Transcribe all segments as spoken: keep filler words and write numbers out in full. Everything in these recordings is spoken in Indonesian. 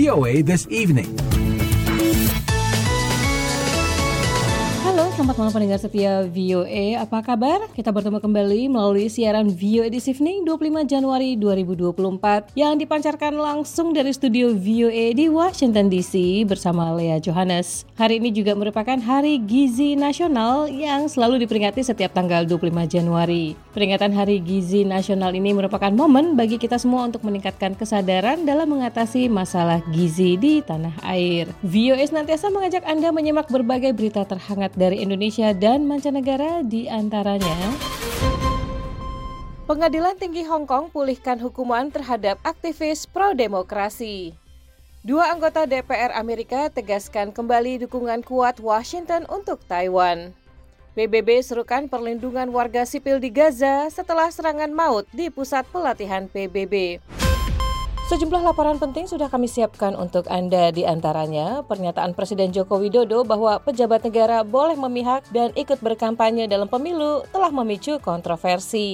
V O A This Evening. Selamat malam pendengar setia V O A, apa kabar? Kita bertemu kembali melalui siaran V O A This Evening dua puluh lima Januari dua ribu dua puluh empat yang dipancarkan langsung dari studio V O A di Washington D C bersama Lea Johannes. Hari ini juga merupakan Hari Gizi Nasional yang selalu diperingati setiap tanggal dua puluh lima Januari. Peringatan Hari Gizi Nasional ini merupakan momen bagi kita semua untuk meningkatkan kesadaran dalam mengatasi masalah gizi di tanah air. V O A senantiasa mengajak Anda menyimak berbagai berita terhangat dari Indonesia dan mancanegara, di antaranya Pengadilan Tinggi Hong Kong pulihkan hukuman terhadap aktivis pro-demokrasi. Dua anggota D P R Amerika tegaskan kembali dukungan kuat Washington untuk Taiwan. P B B serukan perlindungan warga sipil di Gaza setelah serangan maut di pusat pelatihan P B B. Sejumlah laporan penting sudah kami siapkan untuk Anda, di antaranya pernyataan Presiden Joko Widodo bahwa pejabat negara boleh memihak dan ikut berkampanye dalam pemilu telah memicu kontroversi.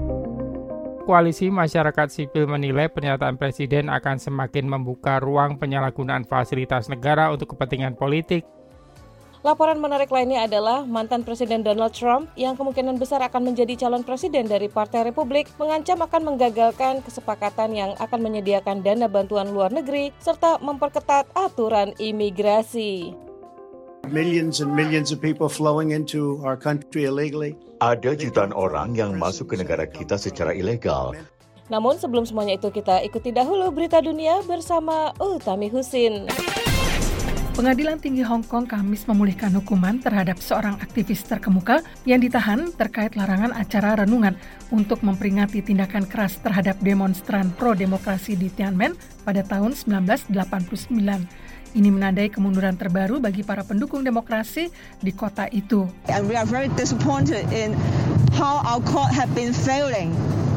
Koalisi masyarakat sipil menilai pernyataan Presiden akan semakin membuka ruang penyalahgunaan fasilitas negara untuk kepentingan politik. Laporan menarik lainnya adalah mantan Presiden Donald Trump yang kemungkinan besar akan menjadi calon presiden dari Partai Republik mengancam akan menggagalkan kesepakatan yang akan menyediakan dana bantuan luar negeri serta memperketat aturan imigrasi. Millions and millions of people flowing into our country illegally. Ada jutaan orang yang masuk ke negara kita secara ilegal. Namun sebelum semuanya itu, kita ikuti dahulu berita dunia bersama Utami Husin. Pengadilan Tinggi Hong Kong Kamis memulihkan hukuman terhadap seorang aktivis terkemuka yang ditahan terkait larangan acara renungan untuk memperingati tindakan keras terhadap demonstran pro-demokrasi di Tiananmen pada tahun sembilan belas delapan puluh sembilan. Ini menandai kemunduran terbaru bagi para pendukung demokrasi di kota itu. And we are very disappointed in how our court have been failing.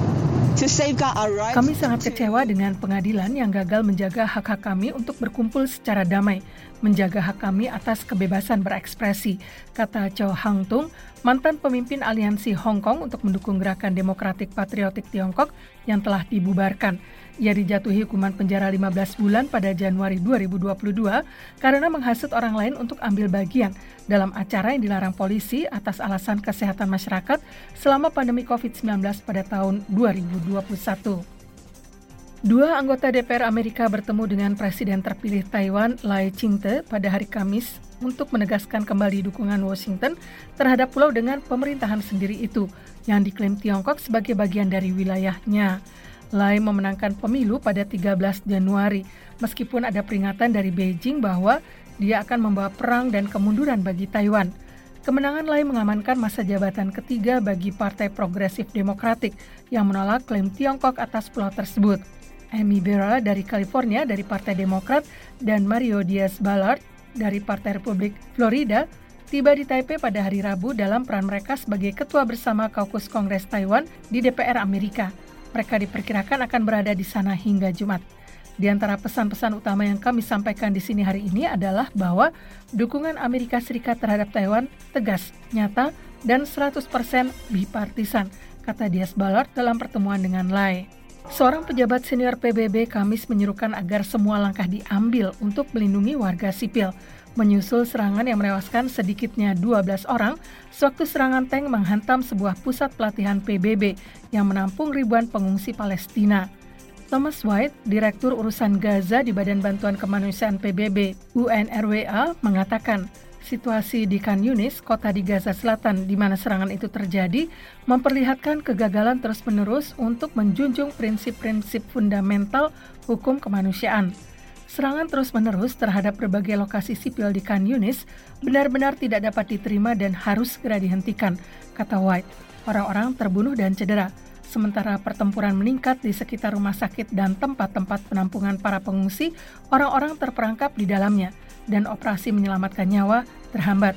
Kami sangat kecewa dengan pengadilan yang gagal menjaga hak-hak kami untuk berkumpul secara damai, menjaga hak kami atas kebebasan berekspresi, kata Chow Hang Tung, mantan pemimpin aliansi Hong Kong untuk mendukung gerakan demokratik patriotik Tiongkok yang telah dibubarkan. Ia dijatuhi hukuman penjara lima belas bulan pada Januari dua ribu dua puluh dua karena menghasut orang lain untuk ambil bagian dalam acara yang dilarang polisi atas alasan kesehatan masyarakat selama pandemi covid sembilan belas pada tahun dua ribu dua puluh satu. Dua anggota D P R Amerika bertemu dengan Presiden terpilih Taiwan Lai Ching-te pada hari Kamis untuk menegaskan kembali dukungan Washington terhadap pulau dengan pemerintahan sendiri itu yang diklaim Tiongkok sebagai bagian dari wilayahnya. Lai memenangkan pemilu pada tiga belas Januari, meskipun ada peringatan dari Beijing bahwa dia akan membawa perang dan kemunduran bagi Taiwan. Kemenangan Lai mengamankan masa jabatan ketiga bagi Partai Progresif Demokratik yang menolak klaim Tiongkok atas pulau tersebut. Amy Barra dari California dari Partai Demokrat dan Mario Diaz-Balart dari Partai Republik Florida tiba di Taipei pada hari Rabu dalam peran mereka sebagai ketua bersama Kaukus Kongres Taiwan di D P R Amerika. Mereka diperkirakan akan berada di sana hingga Jumat. Di antara pesan-pesan utama yang kami sampaikan di sini hari ini adalah bahwa dukungan Amerika Serikat terhadap Taiwan tegas, nyata, dan seratus persen bipartisan, kata Diaz-Balart dalam pertemuan dengan Lai. Seorang pejabat senior P B B Kamis menyerukan agar semua langkah diambil untuk melindungi warga sipil, menyusul serangan yang menewaskan sedikitnya dua belas orang sewaktu serangan tank menghantam sebuah pusat pelatihan P B B yang menampung ribuan pengungsi Palestina. Thomas White, Direktur Urusan Gaza di Badan Bantuan Kemanusiaan P B B U N R W A, mengatakan situasi di Khan Yunis, kota di Gaza Selatan di mana serangan itu terjadi, memperlihatkan kegagalan terus-menerus untuk menjunjung prinsip-prinsip fundamental hukum kemanusiaan. Serangan terus-menerus terhadap berbagai lokasi sipil di Khan Yunis benar-benar tidak dapat diterima dan harus segera dihentikan, kata White. Orang-orang terbunuh dan cedera, sementara pertempuran meningkat di sekitar rumah sakit dan tempat-tempat penampungan para pengungsi, orang-orang terperangkap di dalamnya, dan operasi menyelamatkan nyawa terhambat.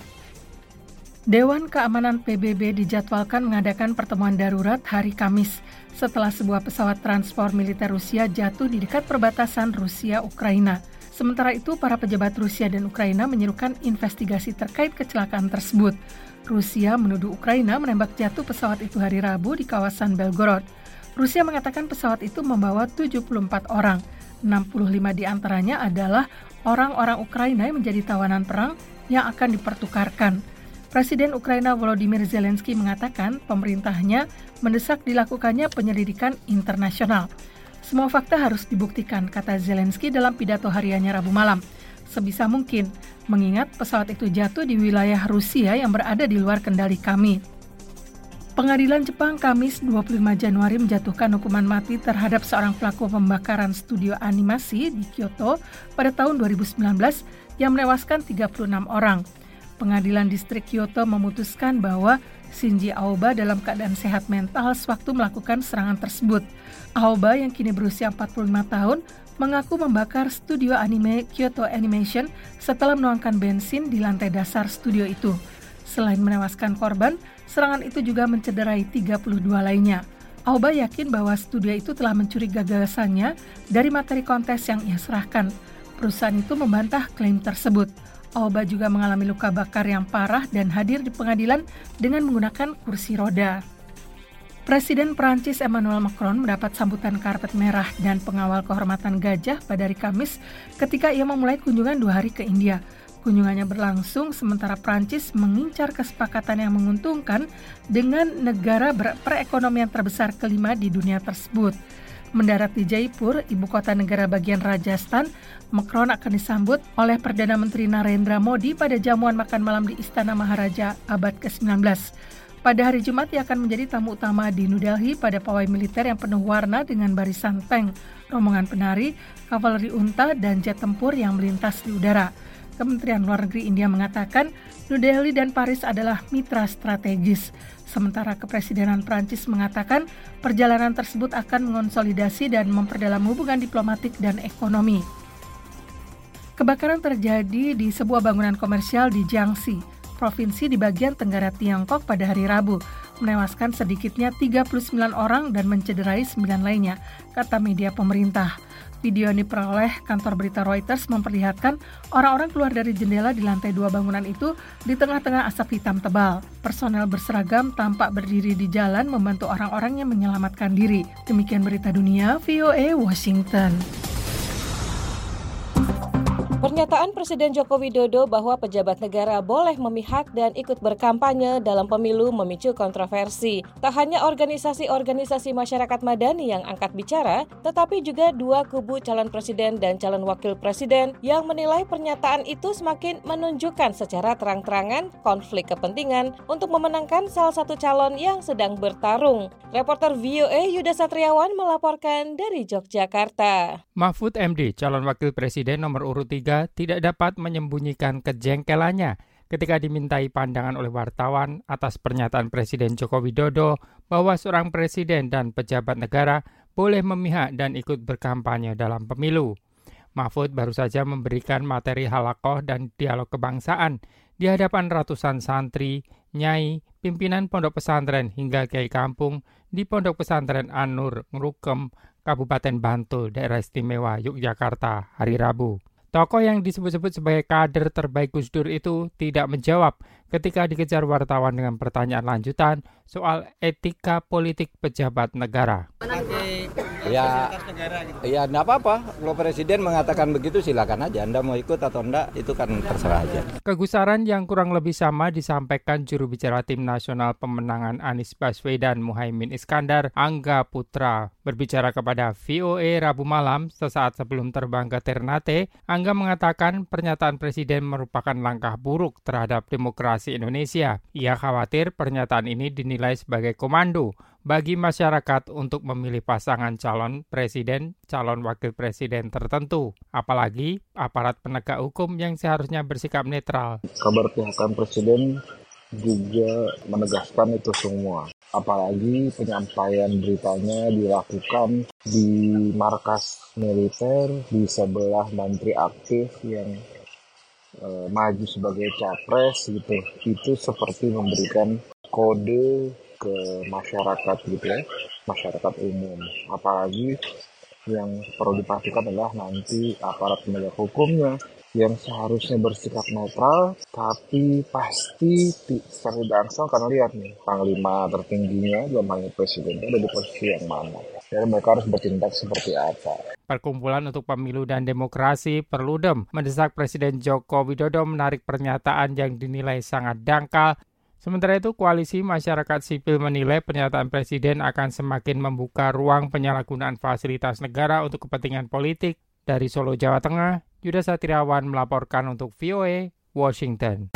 Dewan Keamanan P B B dijadwalkan mengadakan pertemuan darurat hari Kamis setelah sebuah pesawat transport militer Rusia jatuh di dekat perbatasan Rusia-Ukraina. Sementara itu, para pejabat Rusia dan Ukraina menyerukan investigasi terkait kecelakaan tersebut. Rusia menuduh Ukraina menembak jatuh pesawat itu hari Rabu di kawasan Belgorod. Rusia mengatakan pesawat itu membawa tujuh puluh empat orang, enam puluh lima di antaranya adalah orang-orang Ukraina yang menjadi tawanan perang yang akan dipertukarkan. Presiden Ukraina Volodymyr Zelensky mengatakan pemerintahnya mendesak dilakukannya penyelidikan internasional. Semua fakta harus dibuktikan, kata Zelensky dalam pidato hariannya Rabu malam. Sebisa mungkin, mengingat pesawat itu jatuh di wilayah Rusia yang berada di luar kendali kami. Pengadilan Jepang Kamis dua puluh lima Januari menjatuhkan hukuman mati terhadap seorang pelaku pembakaran studio animasi di Kyoto pada tahun dua ribu sembilan belas yang menewaskan tiga puluh enam orang. Pengadilan Distrik Kyoto memutuskan bahwa Shinji Aoba dalam keadaan sehat mental sewaktu melakukan serangan tersebut. Aoba yang kini berusia empat puluh lima tahun mengaku membakar studio anime Kyoto Animation setelah menuangkan bensin di lantai dasar studio itu. Selain menewaskan korban, serangan itu juga mencederai tiga puluh dua lainnya. Aoba yakin bahwa studio itu telah mencuri gagasannya dari materi kontes yang ia serahkan. Perusahaan itu membantah klaim tersebut. Aoba juga mengalami luka bakar yang parah dan hadir di pengadilan dengan menggunakan kursi roda. Presiden Prancis Emmanuel Macron mendapat sambutan karpet merah dan pengawal kehormatan gajah pada hari Kamis ketika ia memulai kunjungan dua hari ke India. Kunjungannya berlangsung sementara Prancis mengincar kesepakatan yang menguntungkan dengan negara perekonomian terbesar kelima di dunia tersebut. Mendarat di Jaipur, ibu kota negara bagian Rajasthan, Macron akan disambut oleh Perdana Menteri Narendra Modi pada jamuan makan malam di Istana Maharaja abad ke sembilan belas. Pada hari Jumat, ia akan menjadi tamu utama di New Delhi pada pawai militer yang penuh warna dengan barisan tank, rombongan penari, kavaleri unta, dan jet tempur yang melintas di udara. Kementerian Luar Negeri India mengatakan New Delhi dan Paris adalah mitra strategis. Sementara Kepresidenan Prancis mengatakan perjalanan tersebut akan mengonsolidasi dan memperdalam hubungan diplomatik dan ekonomi. Kebakaran terjadi di sebuah bangunan komersial di Jiangxi, provinsi di bagian tenggara Tiongkok pada hari Rabu, menewaskan sedikitnya tiga puluh sembilan orang dan mencederai sembilan lainnya, kata media pemerintah. Video yang diperoleh kantor berita Reuters memperlihatkan orang-orang keluar dari jendela di lantai dua bangunan itu di tengah-tengah asap hitam tebal. Personel berseragam tampak berdiri di jalan membantu orang-orang yang menyelamatkan diri. Demikian berita dunia, V O A Washington. Pernyataan Presiden Joko Widodo bahwa pejabat negara boleh memihak dan ikut berkampanye dalam pemilu memicu kontroversi. Tak hanya organisasi-organisasi masyarakat madani yang angkat bicara, tetapi juga dua kubu calon presiden dan calon wakil presiden yang menilai pernyataan itu semakin menunjukkan secara terang-terangan konflik kepentingan untuk memenangkan salah satu calon yang sedang bertarung. Reporter V O A Yuda Satriawan melaporkan dari Yogyakarta. Mahfud M D, calon wakil presiden nomor urut tiga, tidak dapat menyembunyikan kejengkelannya ketika dimintai pandangan oleh wartawan atas pernyataan Presiden Joko Widodo bahwa seorang presiden dan pejabat negara boleh memihak dan ikut berkampanye dalam pemilu. Mahfud baru saja memberikan materi halakoh dan dialog kebangsaan di hadapan ratusan santri, nyai, pimpinan pondok pesantren hingga kiai kampung di Pondok Pesantren An-Nur, Ngrukem, Kabupaten Bantul, Daerah Istimewa Yogyakarta, hari Rabu. Tokoh yang disebut-sebut sebagai kader terbaik Gus Dur itu tidak menjawab ketika dikejar wartawan dengan pertanyaan lanjutan soal etika politik pejabat negara. Ya, ya enggak apa-apa. Kalau presiden mengatakan begitu silakan aja. Anda mau ikut atau enggak, itu kan terserah aja. Kegusaran yang kurang lebih sama disampaikan juru bicara Tim Nasional Pemenangan Anies Baswedan Muhaimin Iskandar, Angga Putra. Berbicara kepada V O A Rabu malam sesaat sebelum terbang ke Ternate, Angga mengatakan pernyataan presiden merupakan langkah buruk terhadap demokrasi Indonesia. Ia khawatir pernyataan ini dinilai sebagai komando bagi masyarakat untuk memilih pasangan calon presiden, calon wakil presiden tertentu. Apalagi aparat penegak hukum yang seharusnya bersikap netral. Keberpihakan presiden juga menegaskan itu semua. Apalagi penyampaian beritanya dilakukan di markas militer di sebelah menteri aktif yang eh, maju sebagai capres gitu. Itu seperti memberikan kode ke masyarakat gitu ya, masyarakat umum. Apalagi yang perlu dipastikan adalah nanti aparat penegak hukumnya yang seharusnya bersikap netral, tapi pasti secara tidak langsung karena lihat nih, panglima tertingginya dalam hal ini presiden ada di posisi yang mana. Jadi mereka harus bertindak seperti apa. Perkumpulan untuk Pemilu dan Demokrasi Perludem mendesak Presiden Joko Widodo menarik pernyataan yang dinilai sangat dangkal. Sementara itu, Koalisi Masyarakat Sipil menilai pernyataan Presiden akan semakin membuka ruang penyalahgunaan fasilitas negara untuk kepentingan politik. Dari Solo, Jawa Tengah, Yuda Satriawan melaporkan untuk V O A, Washington.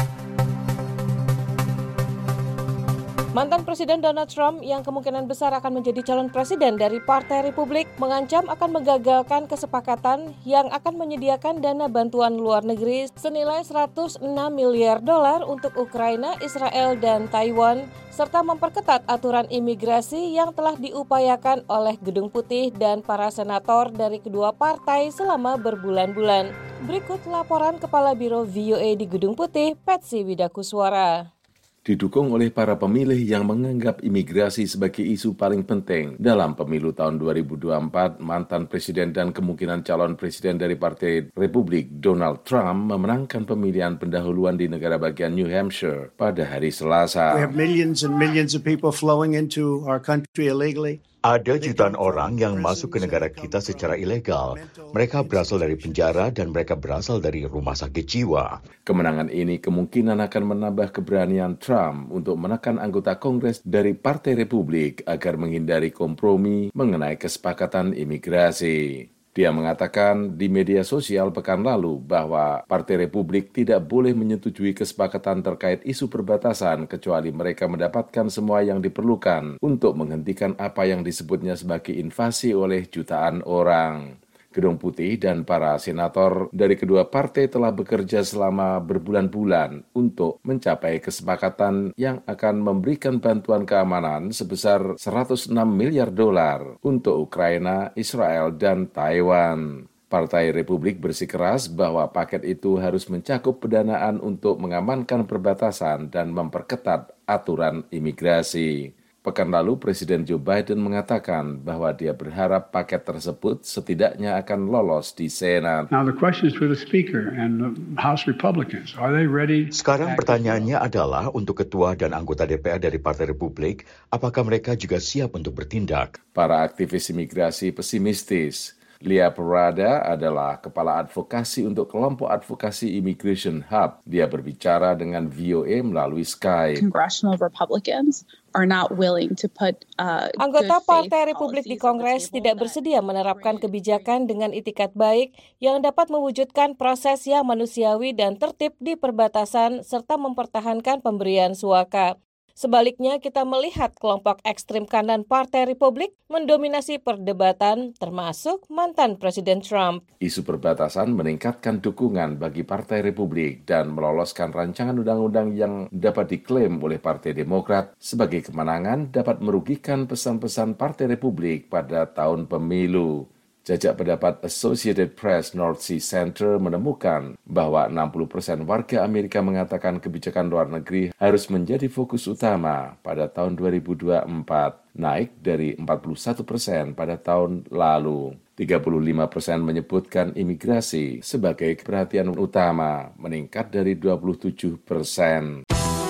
Mantan Presiden Donald Trump yang kemungkinan besar akan menjadi calon presiden dari Partai Republik mengancam akan menggagalkan kesepakatan yang akan menyediakan dana bantuan luar negeri senilai seratus enam miliar dolar untuk Ukraina, Israel, dan Taiwan, serta memperketat aturan imigrasi yang telah diupayakan oleh Gedung Putih dan para senator dari kedua partai selama berbulan-bulan. Berikut laporan Kepala Biro V O A di Gedung Putih, Patsy Widakuswara. Didukung oleh para pemilih yang menganggap imigrasi sebagai isu paling penting dalam pemilu tahun dua ribu dua puluh empat, mantan presiden dan kemungkinan calon presiden dari Partai Republik Donald Trump memenangkan pemilihan pendahuluan di negara bagian New Hampshire pada hari Selasa. We have millions and millions of people flowing into our country illegally. Ada jutaan orang yang masuk ke negara kita secara ilegal. Mereka berasal dari penjara dan mereka berasal dari rumah sakit jiwa. Kemenangan ini kemungkinan akan menambah keberanian Trump untuk menekan anggota Kongres dari Partai Republik agar menghindari kompromi mengenai kesepakatan imigrasi. Dia mengatakan di media sosial pekan lalu bahwa Partai Republik tidak boleh menyetujui kesepakatan terkait isu perbatasan kecuali mereka mendapatkan semua yang diperlukan untuk menghentikan apa yang disebutnya sebagai invasi oleh jutaan orang. Gedung Putih dan para senator dari kedua partai telah bekerja selama berbulan-bulan untuk mencapai kesepakatan yang akan memberikan bantuan keamanan sebesar seratus enam miliar dolar untuk Ukraina, Israel, dan Taiwan. Partai Republik bersikeras bahwa paket itu harus mencakup pendanaan untuk mengamankan perbatasan dan memperketat aturan imigrasi. Pekan lalu, Presiden Joe Biden mengatakan bahwa dia berharap paket tersebut setidaknya akan lolos di Senat. Now the question is for the Speaker and the House Republicans. Are they ready? Sekarang pertanyaannya adalah untuk ketua dan anggota D P R dari Partai Republik, apakah mereka juga siap untuk bertindak? Para aktivis imigrasi pesimistis. Lia Parada adalah kepala advokasi untuk kelompok advokasi Immigration Hub. Dia berbicara dengan V O A melalui Skype. Congressional Republicans are not willing to put uh, Anggota Partai Republik di Kongres tidak bersedia menerapkan kebijakan dengan itikat baik yang dapat mewujudkan proses yang manusiawi dan tertib di perbatasan serta mempertahankan pemberian suaka. Sebaliknya, kita melihat kelompok ekstrim kanan Partai Republik mendominasi perdebatan, termasuk mantan Presiden Trump. Isu perbatasan meningkatkan dukungan bagi Partai Republik dan meloloskan rancangan undang-undang yang dapat diklaim oleh Partai Demokrat sebagai kemenangan dapat merugikan pesan-pesan Partai Republik pada tahun pemilu. Jajak pendapat Associated Press North Sea Center menemukan bahwa enam puluh persen warga Amerika mengatakan kebijakan luar negeri harus menjadi fokus utama pada tahun dua ribu dua puluh empat, naik dari empat puluh satu persen pada tahun lalu. tiga puluh lima persen menyebutkan imigrasi sebagai perhatian utama, meningkat dari dua puluh tujuh persen.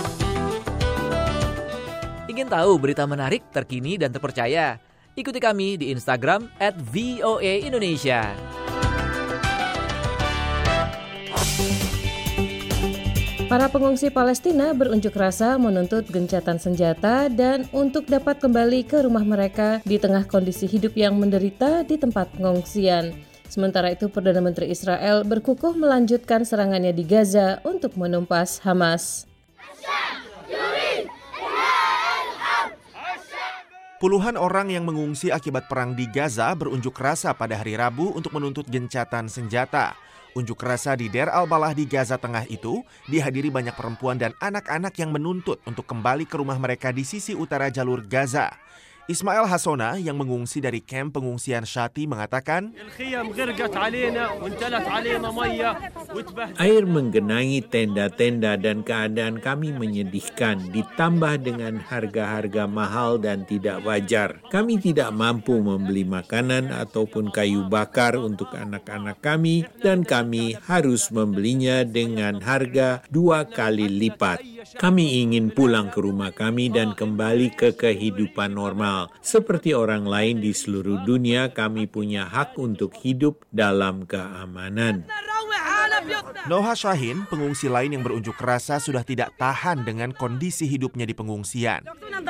Ingin tahu berita menarik, terkini, dan terpercaya? Ikuti kami di Instagram at V O A Indonesia. Para pengungsi Palestina berunjuk rasa menuntut gencatan senjata dan untuk dapat kembali ke rumah mereka di tengah kondisi hidup yang menderita di tempat pengungsian. Sementara itu, Perdana Menteri Israel berkukuh melanjutkan serangannya di Gaza untuk menumpas Hamas. Puluhan orang yang mengungsi akibat perang di Gaza berunjuk rasa pada hari Rabu untuk menuntut gencatan senjata. Unjuk rasa di Deir al-Balah di Gaza Tengah itu dihadiri banyak perempuan dan anak-anak yang menuntut untuk kembali ke rumah mereka di sisi utara jalur Gaza. Ismail Hasona yang mengungsi dari kamp pengungsian Shati mengatakan, air menggenangi tenda-tenda dan keadaan kami menyedihkan, ditambah dengan harga-harga mahal dan tidak wajar. Kami tidak mampu membeli makanan ataupun kayu bakar untuk anak-anak kami dan kami harus membelinya dengan harga dua kali lipat. Kami ingin pulang ke rumah kami dan kembali ke kehidupan normal. Seperti orang lain di seluruh dunia, kami punya hak untuk hidup dalam keamanan. Noha Shahin, pengungsi lain yang berunjuk rasa sudah tidak tahan dengan kondisi hidupnya di pengungsian.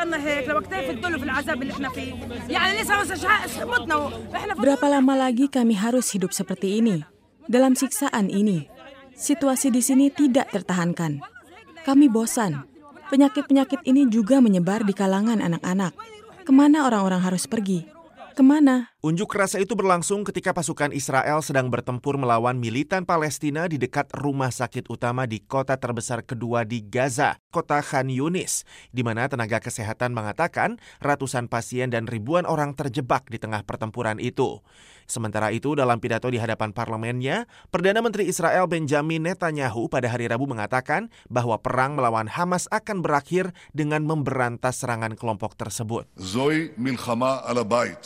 Berapa lama lagi kami harus hidup seperti ini? Dalam siksaan ini, situasi di sini tidak tertahankan. Kami bosan. Penyakit-penyakit ini juga menyebar di kalangan anak-anak. Kemana orang-orang harus pergi? Kemana? Unjuk rasa itu berlangsung ketika pasukan Israel sedang bertempur melawan militan Palestina di dekat rumah sakit utama di kota terbesar kedua di Gaza, kota Khan Yunis, di mana tenaga kesehatan mengatakan ratusan pasien dan ribuan orang terjebak di tengah pertempuran itu. Sementara itu, dalam pidato di hadapan parlemennya, Perdana Menteri Israel Benjamin Netanyahu pada hari Rabu mengatakan bahwa perang melawan Hamas akan berakhir dengan memberantas serangan kelompok tersebut. Zoi milchama ala bait.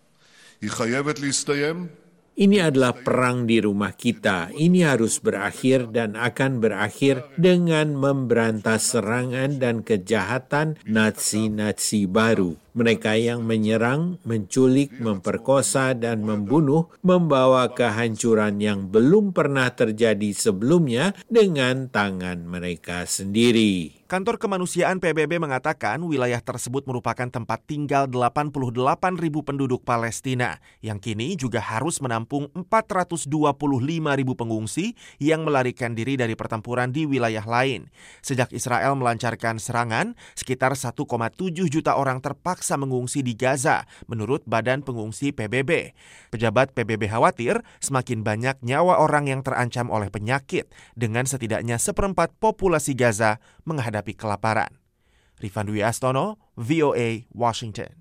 Ini adalah perang di rumah kita. Ini harus berakhir dan akan berakhir dengan memberantas serangan dan kejahatan Nazi-Nazi baru. Mereka yang menyerang, menculik, memperkosa, dan membunuh membawa kehancuran yang belum pernah terjadi sebelumnya dengan tangan mereka sendiri. Kantor Kemanusiaan P B B mengatakan wilayah tersebut merupakan tempat tinggal delapan puluh delapan ribu penduduk Palestina yang kini juga harus menampung empat ratus dua puluh lima ribu pengungsi yang melarikan diri dari pertempuran di wilayah lain. Sejak Israel melancarkan serangan, sekitar satu koma tujuh juta orang terpaksa mengungsi di Gaza, menurut Badan Pengungsi P B B. Pejabat P B B khawatir semakin banyak nyawa orang yang terancam oleh penyakit, dengan setidaknya seperempat populasi Gaza menghadapi kelaparan. Rifan Dwi Astono, V O A, Washington.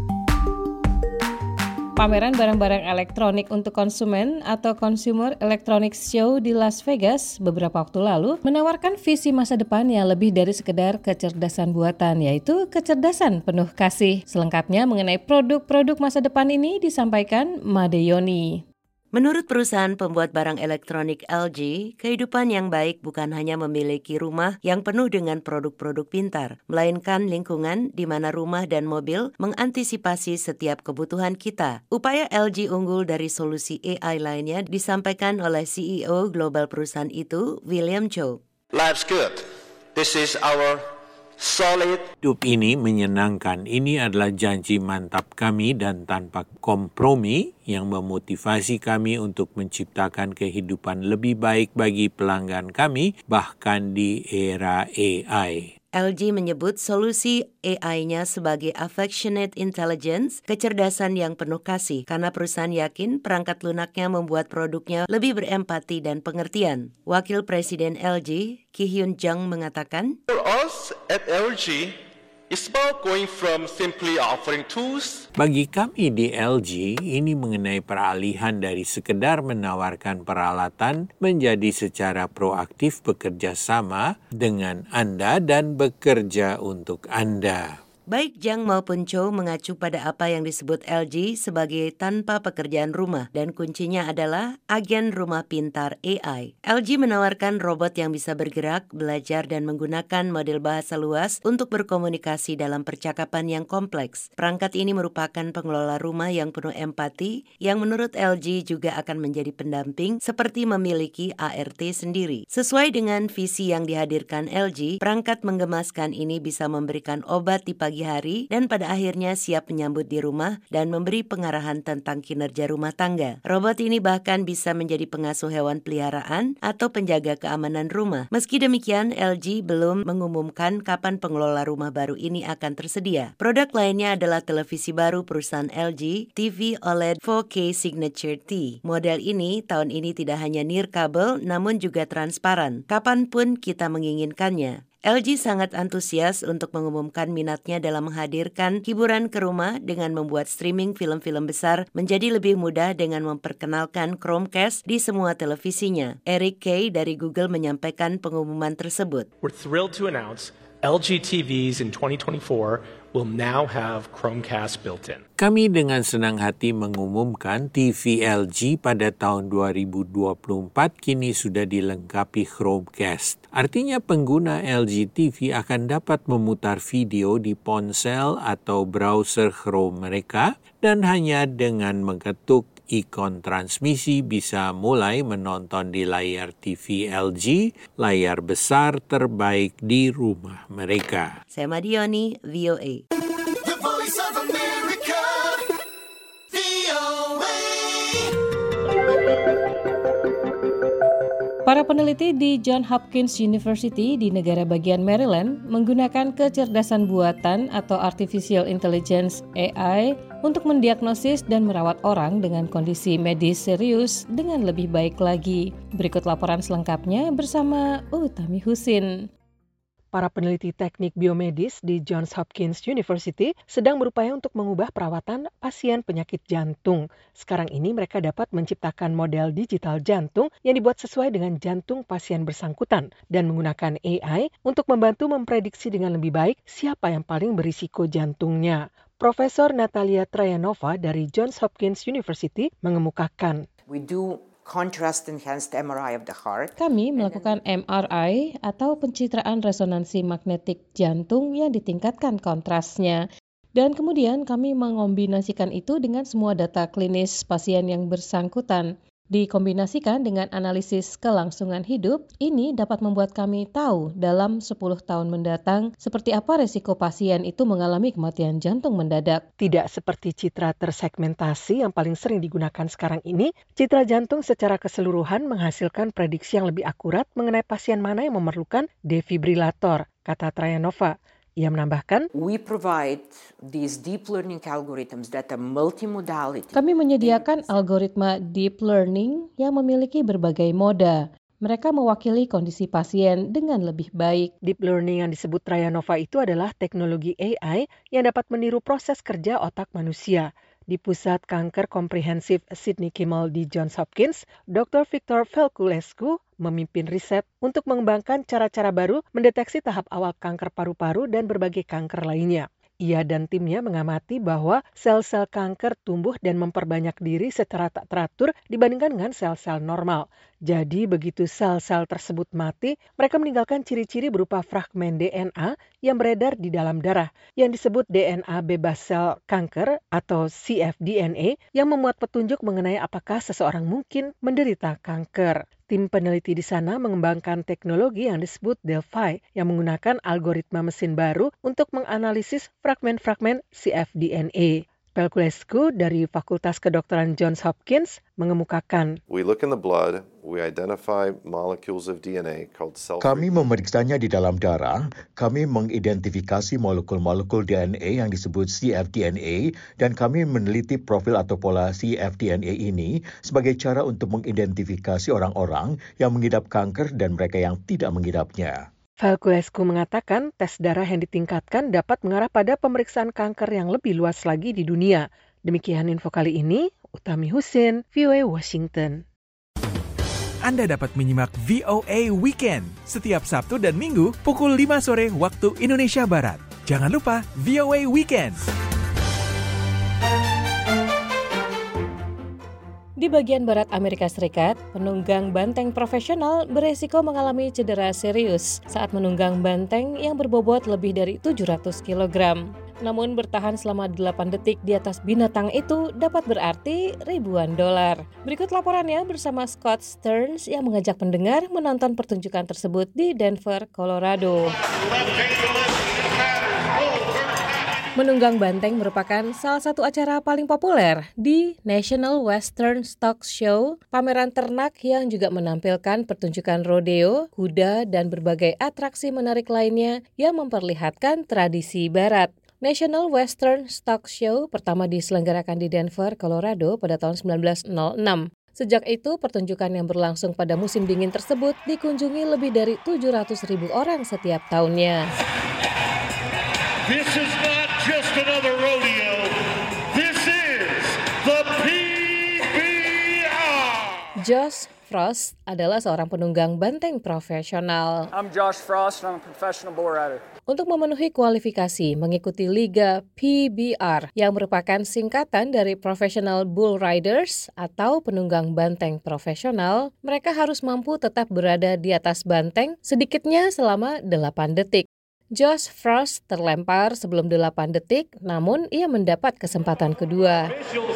Pameran barang-barang elektronik untuk konsumen atau Consumer Electronics Show di Las Vegas beberapa waktu lalu menawarkan visi masa depan yang lebih dari sekedar kecerdasan buatan, yaitu kecerdasan penuh kasih. Selengkapnya mengenai produk-produk masa depan ini disampaikan Made Yoni. Menurut perusahaan pembuat barang elektronik L G, kehidupan yang baik bukan hanya memiliki rumah yang penuh dengan produk-produk pintar, melainkan lingkungan di mana rumah dan mobil mengantisipasi setiap kebutuhan kita. Upaya L G unggul dari solusi A I lainnya disampaikan oleh C E O global perusahaan itu, William Cho. Life's good. This is our solid. Hidup ini menyenangkan. Ini adalah janji mantap kami dan tanpa kompromi yang memotivasi kami untuk menciptakan kehidupan lebih baik bagi pelanggan kami, bahkan di era A I. L G menyebut solusi A I-nya sebagai affectionate intelligence, kecerdasan yang penuh kasih, karena perusahaan yakin perangkat lunaknya membuat produknya lebih berempati dan pengertian. Wakil Presiden L G, Ki Hyun Jung mengatakan, For us at L G, it's about going from simply offering tools. Bagi kami di L G, ini mengenai peralihan dari sekedar menawarkan peralatan menjadi secara proaktif bekerja sama dengan Anda dan bekerja untuk Anda. Baik Jang maupun Cho mengacu pada apa yang disebut L G sebagai tanpa pekerjaan rumah, dan kuncinya adalah agen rumah pintar A I. L G menawarkan robot yang bisa bergerak, belajar, dan menggunakan model bahasa luas untuk berkomunikasi dalam percakapan yang kompleks. Perangkat ini merupakan pengelola rumah yang penuh empati, yang menurut L G juga akan menjadi pendamping seperti memiliki A R T sendiri. Sesuai dengan visi yang dihadirkan L G, perangkat menggemaskan ini bisa memberikan obat di pagi hari dan pada akhirnya siap menyambut di rumah dan memberi pengarahan tentang kinerja rumah tangga. Robot ini bahkan bisa menjadi pengasuh hewan peliharaan atau penjaga keamanan rumah. Meski demikian, L G belum mengumumkan kapan pengelola rumah baru ini akan tersedia. Produk lainnya adalah televisi baru perusahaan L G, T V O L E D four K Signature T. Model ini tahun ini tidak hanya nirkabel namun juga transparan, kapanpun kita menginginkannya. L G sangat antusias untuk mengumumkan minatnya dalam menghadirkan hiburan ke rumah dengan membuat streaming film-film besar menjadi lebih mudah dengan memperkenalkan Chromecast di semua televisinya. Eric Kay dari Google menyampaikan pengumuman tersebut. We're thrilled to announce L G T Vs in twenty twenty-four will now have Chromecast built in. Kami dengan senang hati mengumumkan T V L G pada tahun dua ribu dua puluh empat kini sudah dilengkapi Chromecast. Artinya pengguna L G T V akan dapat memutar video di ponsel atau browser Chrome mereka dan hanya dengan mengetuk ikon transmisi bisa mulai menonton di layar T V L G, layar besar terbaik di rumah mereka. Saya Madioni, V O A. The Voice of America, V O A. Para peneliti di Johns Hopkins University di negara bagian Maryland menggunakan kecerdasan buatan atau artificial intelligence A I untuk mendiagnosis dan merawat orang dengan kondisi medis serius dengan lebih baik lagi. Berikut laporan selengkapnya bersama Utami Husin. Para peneliti teknik biomedis di Johns Hopkins University sedang berupaya untuk mengubah perawatan pasien penyakit jantung. Sekarang ini mereka dapat menciptakan model digital jantung yang dibuat sesuai dengan jantung pasien bersangkutan dan menggunakan A I untuk membantu memprediksi dengan lebih baik siapa yang paling berisiko jantungnya. Profesor Natalia Trayanova dari Johns Hopkins University mengemukakan, We do contrast-enhanced M R I of the heart. Kami melakukan M R I atau pencitraan resonansi magnetik jantung yang ditingkatkan kontrasnya. Dan kemudian kami mengombinasikan itu dengan semua data klinis pasien yang bersangkutan. Dikombinasikan dengan analisis kelangsungan hidup, ini dapat membuat kami tahu dalam sepuluh tahun mendatang seperti apa resiko pasien itu mengalami kematian jantung mendadak. Tidak seperti citra tersegmentasi yang paling sering digunakan sekarang ini, citra jantung secara keseluruhan menghasilkan prediksi yang lebih akurat mengenai pasien mana yang memerlukan defibrilator, kata Trayanova. Ia menambahkan, We provide these deep learning algorithms that are multimodality. Kami menyediakan algoritma deep learning yang memiliki berbagai moda. Mereka mewakili kondisi pasien dengan lebih baik. Deep learning yang disebut Trayanova itu adalah teknologi A I yang dapat meniru proses kerja otak manusia. Di Pusat Kanker Komprehensif Sidney Kimmel di Johns Hopkins, Doktor Victor Velculescu memimpin riset untuk mengembangkan cara-cara baru mendeteksi tahap awal kanker paru-paru dan berbagai kanker lainnya. Ia dan timnya mengamati bahwa sel-sel kanker tumbuh dan memperbanyak diri secara tak teratur dibandingkan dengan sel-sel normal. Jadi begitu sel-sel tersebut mati, mereka meninggalkan ciri-ciri berupa fragmen D N A yang beredar di dalam darah, yang disebut D N A bebas sel kanker atau C F D N A, yang memuat petunjuk mengenai apakah seseorang mungkin menderita kanker. Tim peneliti di sana mengembangkan teknologi yang disebut Delphi yang menggunakan algoritma mesin baru untuk menganalisis fragmen-fragmen C F D N A. Velculescu dari Fakultas Kedokteran Johns Hopkins mengemukakan, We look in the blood, we identify molecules of D N A called cell. Kami memeriksanya di dalam darah, kami mengidentifikasi molekul-molekul D N A yang disebut C F D N A dan kami meneliti profil atau pola C F D N A ini sebagai cara untuk mengidentifikasi orang-orang yang mengidap kanker dan mereka yang tidak mengidapnya. Velculescu mengatakan tes darah yang ditingkatkan dapat mengarah pada pemeriksaan kanker yang lebih luas lagi di dunia. Demikian info kali ini, Utami Husin, V O A Washington. Anda dapat menyimak V O A Weekend setiap Sabtu dan Minggu pukul lima sore waktu Indonesia Barat. Jangan lupa V O A Weekend. Di bagian barat Amerika Serikat, penunggang banteng profesional beresiko mengalami cedera serius saat menunggang banteng yang berbobot lebih dari tujuh ratus kilogram. Namun bertahan selama delapan detik di atas binatang itu dapat berarti ribuan dolar. Berikut laporannya bersama Scott Stearns yang mengajak pendengar menonton pertunjukan tersebut di Denver, Colorado. Menunggang banteng merupakan salah satu acara paling populer di National Western Stock Show, pameran ternak yang juga menampilkan pertunjukan rodeo, kuda, dan berbagai atraksi menarik lainnya yang memperlihatkan tradisi barat. National Western Stock Show pertama diselenggarakan di Denver, Colorado pada tahun sembilan belas nol enam. Sejak itu, pertunjukan yang berlangsung pada musim dingin tersebut dikunjungi lebih dari tujuh ratus ribu orang setiap tahunnya. This is not just another rodeo. This is the P B R. Josh Frost adalah seorang penunggang banteng profesional. I'm Josh Frost and I'm a professional bull rider. Untuk memenuhi kualifikasi mengikuti Liga P B R yang merupakan singkatan dari Professional Bull Riders atau penunggang banteng profesional, mereka harus mampu tetap berada di atas banteng sedikitnya selama delapan detik. Josh Frost terlempar sebelum delapan detik, namun ia mendapat kesempatan kedua.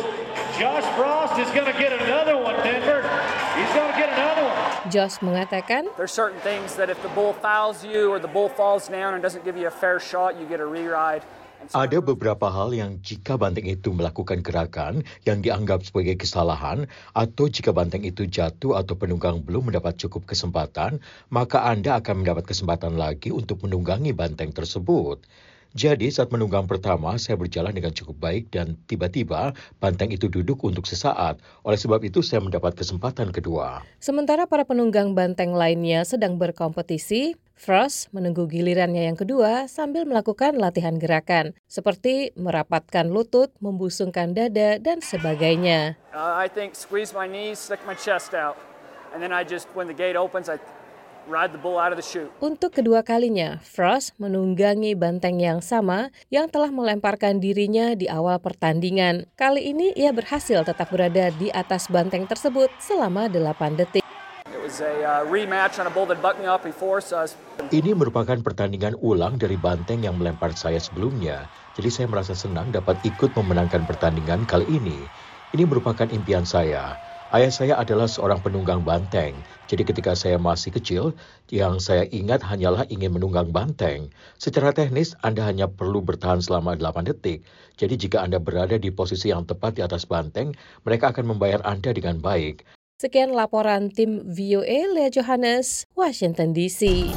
Josh Frost is going to get another one, Denver. He's going to get another one. Josh mengatakan, There's certain things that if the bull fouls you or the bull falls down and doesn't give you a fair shot, you get a re-ride. Ada beberapa hal yang jika banteng itu melakukan gerakan yang dianggap sebagai kesalahan atau jika banteng itu jatuh atau penunggang belum mendapat cukup kesempatan, maka Anda akan mendapat kesempatan lagi untuk menunggangi banteng tersebut. Jadi saat menunggang pertama, saya berjalan dengan cukup baik dan tiba-tiba banteng itu duduk untuk sesaat. Oleh sebab itu, saya mendapat kesempatan kedua. Sementara para penunggang banteng lainnya sedang berkompetisi, Frost menunggu gilirannya yang kedua sambil melakukan latihan gerakan, seperti merapatkan lutut, membusungkan dada, dan sebagainya. Uh, I think squeeze my knees, stick my chest out. And then I just, when the gate opens, I ride the bull out of the chute. Untuk kedua kalinya, Frost menunggangi banteng yang sama yang telah melemparkan dirinya di awal pertandingan. Kali ini ia berhasil tetap berada di atas banteng tersebut selama delapan detik. It was a uh, rematch on a bull that bucked me off before, so I was... Ini merupakan pertandingan ulang dari banteng yang melempar saya sebelumnya. Jadi saya merasa senang dapat ikut memenangkan pertandingan kali ini. Ini merupakan impian saya. Ayah saya adalah seorang penunggang banteng. Jadi ketika saya masih kecil, yang saya ingat hanyalah ingin menunggang banteng. Secara teknis, Anda hanya perlu bertahan selama delapan detik. Jadi jika Anda berada di posisi yang tepat di atas banteng, mereka akan membayar Anda dengan baik. Sekian laporan tim V O A, Leah Johannes, Washington D C.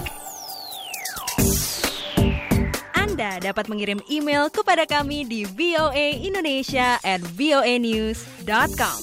Anda dapat mengirim email kepada kami di voaindonesia at voanews dot com.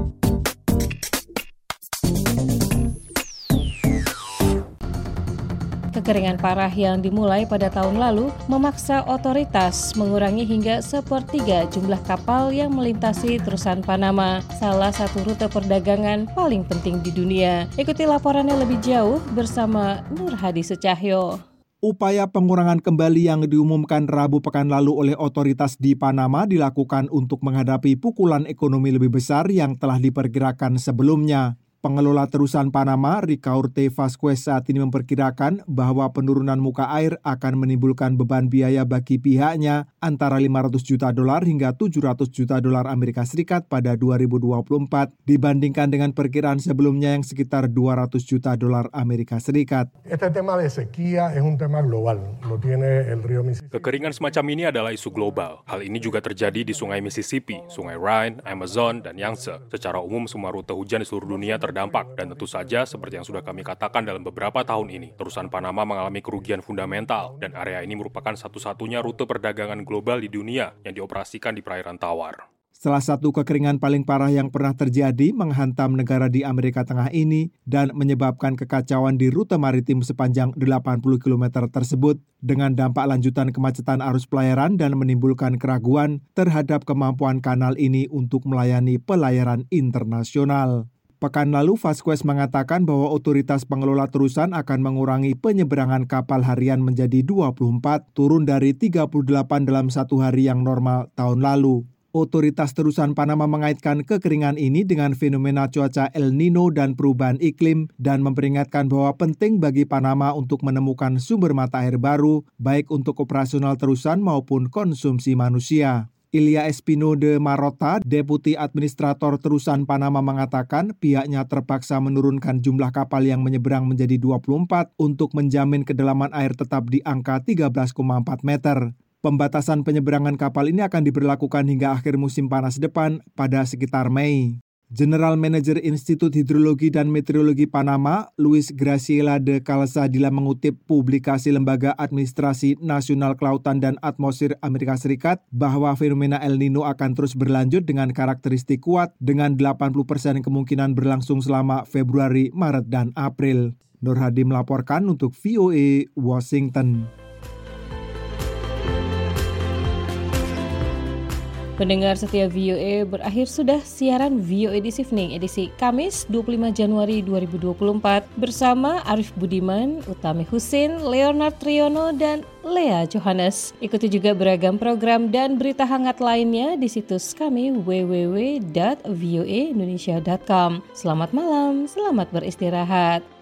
Kekeringan parah yang dimulai pada tahun lalu memaksa otoritas mengurangi hingga sepertiga jumlah kapal yang melintasi terusan Panama, salah satu rute perdagangan paling penting di dunia. Ikuti laporannya lebih jauh bersama Nur Hadi Secahyo. Upaya pengurangan kembali yang diumumkan Rabu pekan lalu oleh otoritas di Panama dilakukan untuk menghadapi pukulan ekonomi lebih besar yang telah diperkirakan sebelumnya. Pengelola terusan Panama, Ricaurte Vasquez, saat ini memperkirakan bahwa penurunan muka air akan menimbulkan beban biaya bagi pihaknya antara lima ratus juta dolar hingga tujuh ratus juta dolar Amerika Serikat pada dua ribu dua puluh empat dibandingkan dengan perkiraan sebelumnya yang sekitar dua ratus juta dolar Amerika Serikat. Este tema de sequía es un tema global. Lo tiene el río Mississippi. Kekeringan semacam ini adalah isu global. Hal ini juga terjadi di Sungai Mississippi, Sungai Rhine, Amazon, dan Yangtze. Secara umum, semua rute hujan di seluruh dunia terdampak, dan tentu saja seperti yang sudah kami katakan dalam beberapa tahun ini, terusan Panama mengalami kerugian fundamental, dan area ini merupakan satu-satunya rute perdagangan global di dunia yang dioperasikan di perairan tawar. Salah satu kekeringan paling parah yang pernah terjadi menghantam negara di Amerika Tengah ini dan menyebabkan kekacauan di rute maritim sepanjang delapan puluh kilometer tersebut dengan dampak lanjutan kemacetan arus pelayaran dan menimbulkan keraguan terhadap kemampuan kanal ini untuk melayani pelayaran internasional. Pekan lalu, Vasquez mengatakan bahwa otoritas pengelola terusan akan mengurangi penyeberangan kapal harian menjadi dua puluh empat, turun dari tiga puluh delapan dalam satu hari yang normal tahun lalu. Otoritas terusan Panama mengaitkan kekeringan ini dengan fenomena cuaca El Nino dan perubahan iklim dan memperingatkan bahwa penting bagi Panama untuk menemukan sumber mata air baru, baik untuk operasional terusan maupun konsumsi manusia. Ilya Espino de Marota, Deputi Administrator Terusan Panama, mengatakan pihaknya terpaksa menurunkan jumlah kapal yang menyeberang menjadi dua puluh empat untuk menjamin kedalaman air tetap di angka tiga belas koma empat meter. Pembatasan penyeberangan kapal ini akan diberlakukan hingga akhir musim panas depan pada sekitar Mei. General Manager Institut Hidrologi dan Meteorologi Panama, Luis Graciela de Calzadilla mengutip publikasi Lembaga Administrasi Nasional Kelautan dan Atmosfer Amerika Serikat bahwa fenomena El Nino akan terus berlanjut dengan karakteristik kuat dengan delapan puluh persen kemungkinan berlangsung selama Februari, Maret, dan April. Nur Hadi melaporkan untuk V O A Washington. Pendengar setia V O A, berakhir sudah siaran V O A This Evening edisi Kamis dua puluh lima Januari dua ribu dua puluh empat bersama Arif Budiman, Utami Husin, Leonard Triono, dan Lea Johannes. Ikuti juga beragam program dan berita hangat lainnya di situs kami w w w dot v o a indonesia dot com. Selamat malam, selamat beristirahat.